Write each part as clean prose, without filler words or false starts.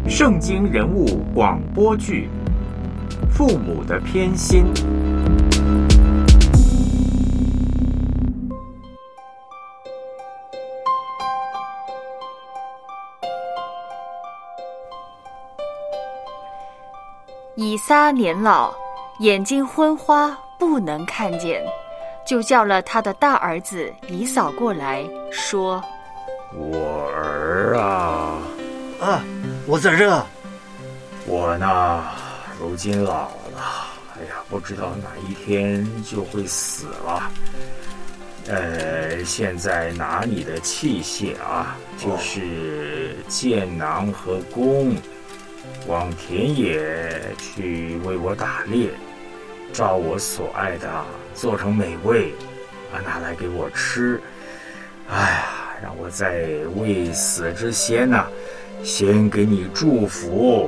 圣经人物广播剧《父母的偏心》。 以撒年老，眼睛昏花，不能看见，就叫了他的大儿子以扫过来，说： 我儿啊， 我在这。 我呢，如今老了，不知道哪一天就会死了。现在拿你的器械啊，就是箭囊和弓，往田野去为我打猎，照我所爱的做成美味，拿来给我吃。让我在未死之前呢，先给你祝福。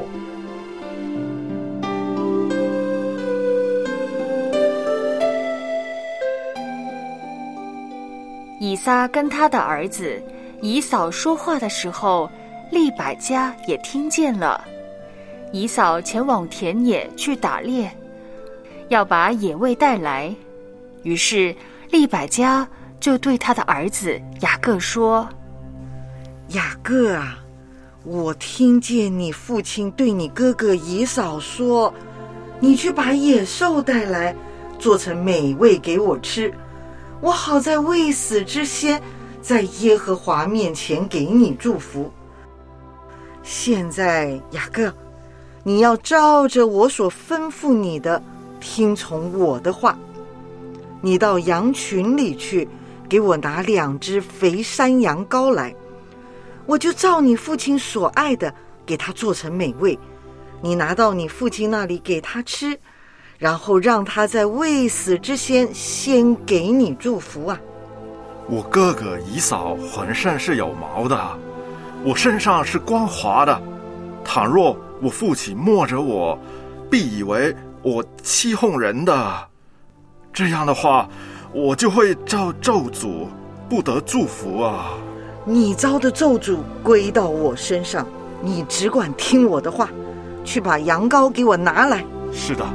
以撒跟他的儿子以扫说话的时候，利百加也听见了。以扫前往田野去打猎，要把野味带来。于是利百加就对他的儿子雅各说： 雅各啊，我听见你父亲对你哥哥以扫说，你去把野兽带来，做成美味给我吃，我好在未死之先，在耶和华面前给你祝福。现在雅各，你要照着我所吩咐你的，听从我的话。你到羊群里去，给我拿2只肥山羊羔来，我就照你父亲所爱的，给他做成美味。你拿到你父亲那里给他吃，然后让他在未死之先，先给你祝福啊。 我哥哥以扫浑身是有毛的，我身上是光滑的。倘若我父亲摸着我，必以为我欺哄人的。这样的话，我就会遭咒诅，不得祝福啊。 你遭的咒诅归到我身上，你只管听我的话，去把羊羔给我拿来。 是的。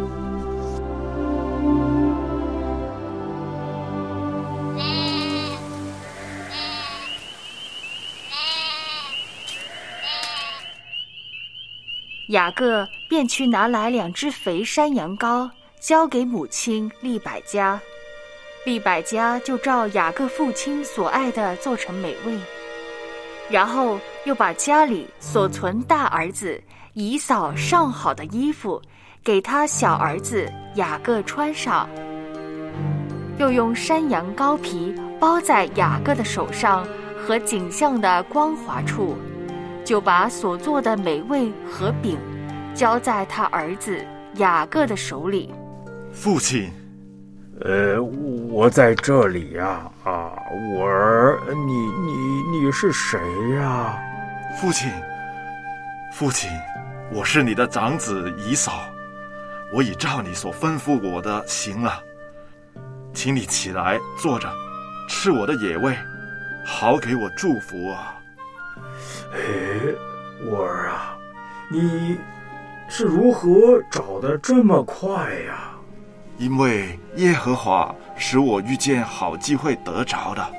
雅各便去拿来2只肥山羊羔，交给母亲利百加。利百加就照雅各父亲所爱的做成美味，然后又把家里所存大儿子以扫上好的衣服给他小儿子雅各穿上，又用山羊羔皮包在雅各的手上和颈项的光滑处，就把所做的美味和饼交在他儿子雅各的手里。 父亲， 我在这里呀，我儿，你是谁呀？ 父亲，我是你的长子以扫，我已照你所吩咐我的行了，请你起来坐着，吃我的野味，好给我祝福啊。 我儿啊，你是如何找得这么快呀？ 因为耶和华使我遇见好机会得着的。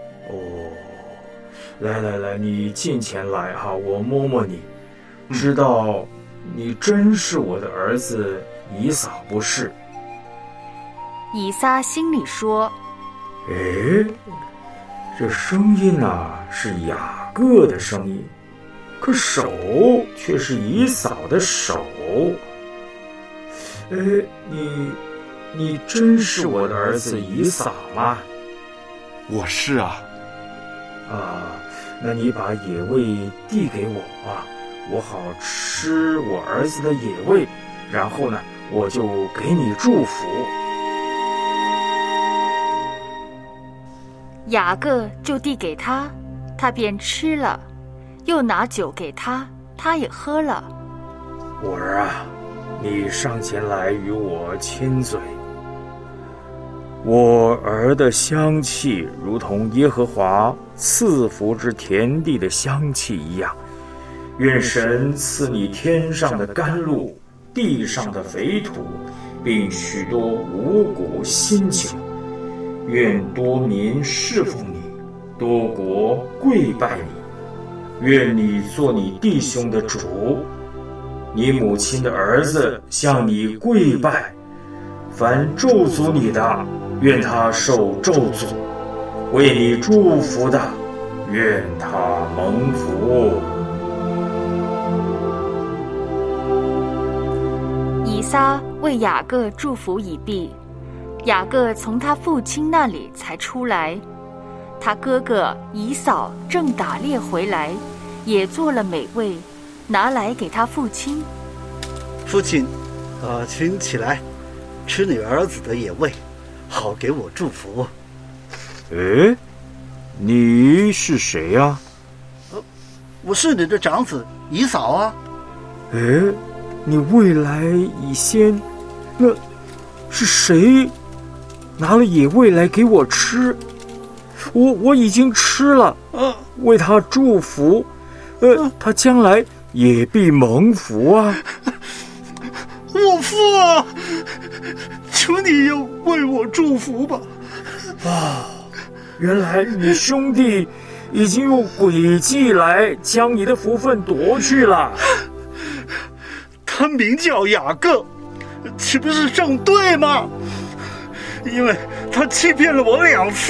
来，你近前来哈，我摸摸你，知道你真是我的儿子以扫不是？ 以撒心里说： 这声音是雅各的声音，可手却是以扫的手。你真是我的儿子以扫吗？ 我是啊。 那你把野味递给我吧，我好吃我儿子的野味，然后呢，我就给你祝福。 雅各就递给他，他便吃了，又拿酒给他，他也喝了。 我儿啊，你上前来与我亲嘴。我儿的香气如同耶和华赐福之田地的香气一样， 愿神赐你天上的甘露，地上的肥土，并许多五谷新酒。愿多民侍奉你，多国跪拜你。愿你做你弟兄的主，你母亲的儿子向你跪拜。凡咒诅你的，愿他受咒诅；为你祝福的，愿他蒙福。 以撒为雅各祝福已毕，雅各从他父亲那里才出来。他哥哥以扫正打猎回来，也做了美味，拿来给他父亲。 父亲，请起来，吃你儿子的野味，好给我祝福。 诶，你是谁呀？ 我是你的长子以扫啊。 诶，你未来已先，那是谁拿了野味来给我吃？我已经吃了，为他祝福，他将来也必蒙福啊。 我父啊，求你要为我祝福吧。 原来你兄弟已经用诡计来将你的福分夺去了。 他名叫雅各，岂不是正对吗？因为他欺骗了我2次。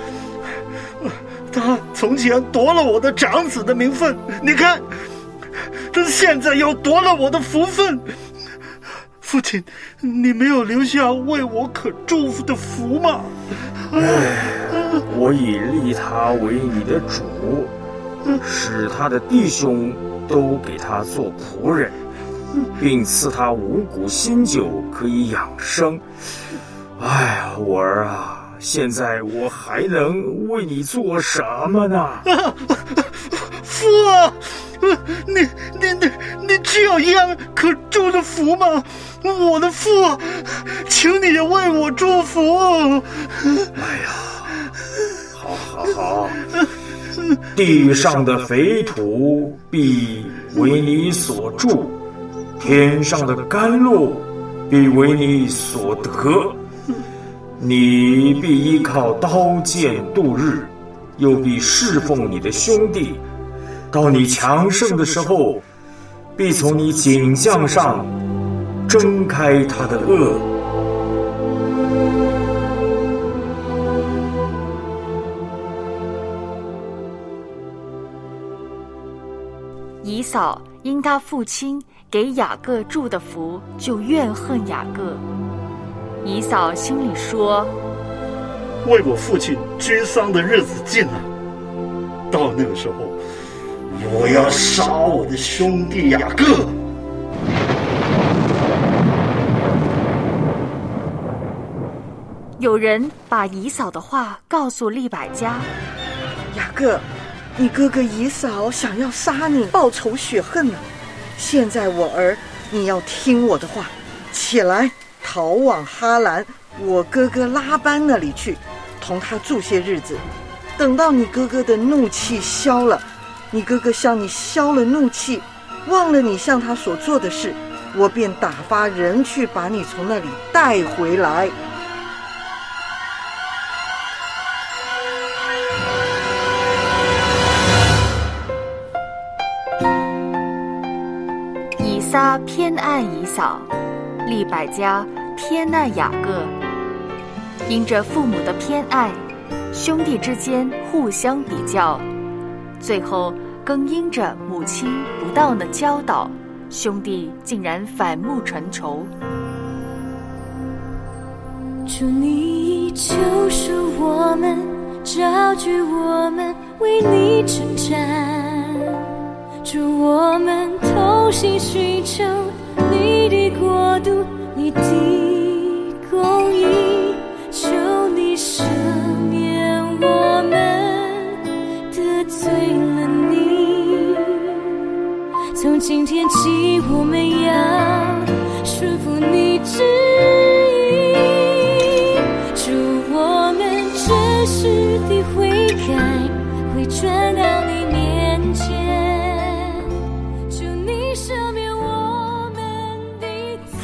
他从前夺了我的长子的名分，你看，他现在又夺了我的福分。父亲，你没有留下为我可祝福的福吗？ 我已立他为你的主，使他的弟兄都给他做仆人，并赐他五谷新酒可以养生。我儿啊，现在我还能为你做什么呢？ 父啊，你只有一样可祝的福吗？我的父，请你为我祝福。 好，地上的肥土必为你所住，天上的甘露必为你所得。你必依靠刀剑度日，又必侍奉你的兄弟。到你强盛的时候，必从你颈项上挣开他的轭。 以扫因他父亲给雅各祝的福，就怨恨雅各。以扫心里说： 为我父亲居丧的日子近了，到那个时候，我要杀我的兄弟雅各。 有人把以扫的话告诉利百加。 雅各，你哥哥以扫想要杀你，报仇雪恨了。现在我儿，你要听我的话，起来逃往哈兰，我哥哥拉班那里去，同他住些日子。等到你哥哥的怒气消了，你哥哥向你消了怒气，忘了你向他所做的事，我便打发人去把你从那里带回来。 以撒偏爱以扫，利百加偏爱雅各。因着父母的偏爱，兄弟之间互相比较，最后更因着母亲不当的教导，兄弟竟然反目成仇。 主你救赎我们，招聚我们为你征战，主我们同心寻求你的国度，你的公义，求你赦免我们得罪了你。从今天起，我们要顺服你旨意，主我们真实的悔改，回转到你面前，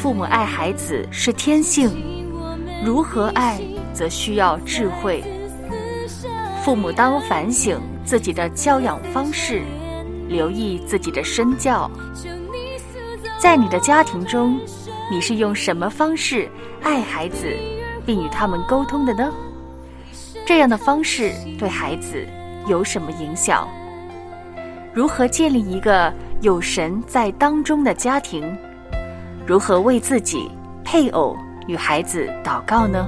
父母爱孩子是天性，如何爱则需要智慧。父母当反省自己的教养方式，留意自己的身教。在你的家庭中，你是用什么方式爱孩子，并与他们沟通的呢？这样的方式对孩子有什么影响？如何建立一个有神在当中的家庭？如何为自己、配偶与孩子祷告呢？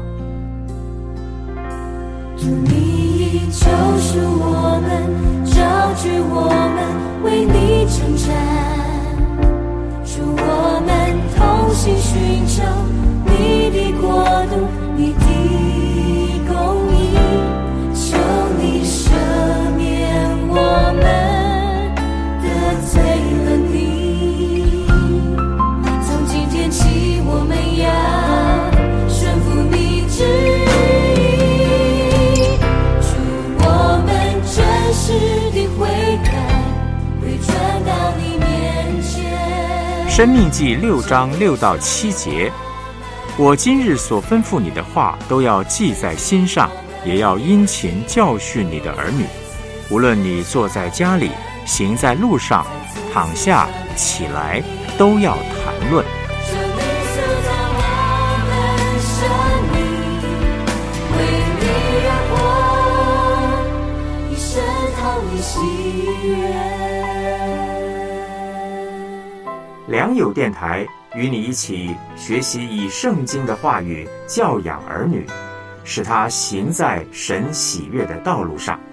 主你救赎我们，召聚我们，为你征战。主我们同心寻求你的国度，你的公义，求你赦免我们得罪了你。从今天起，我们要顺服你旨意。主我们真实的悔改，会转到你面前。 申命记6章6到7节，我今日所吩咐你的话，都要记在心上，也要殷勤教训你的儿女。无论你坐在家里，行在路上，躺下起来，都要谈论。 求你塑造我们生命，为你而活，一生讨你喜悦。 良友电台与你一起学习以圣经的话语教养儿女，使他行在神喜悦的道路上。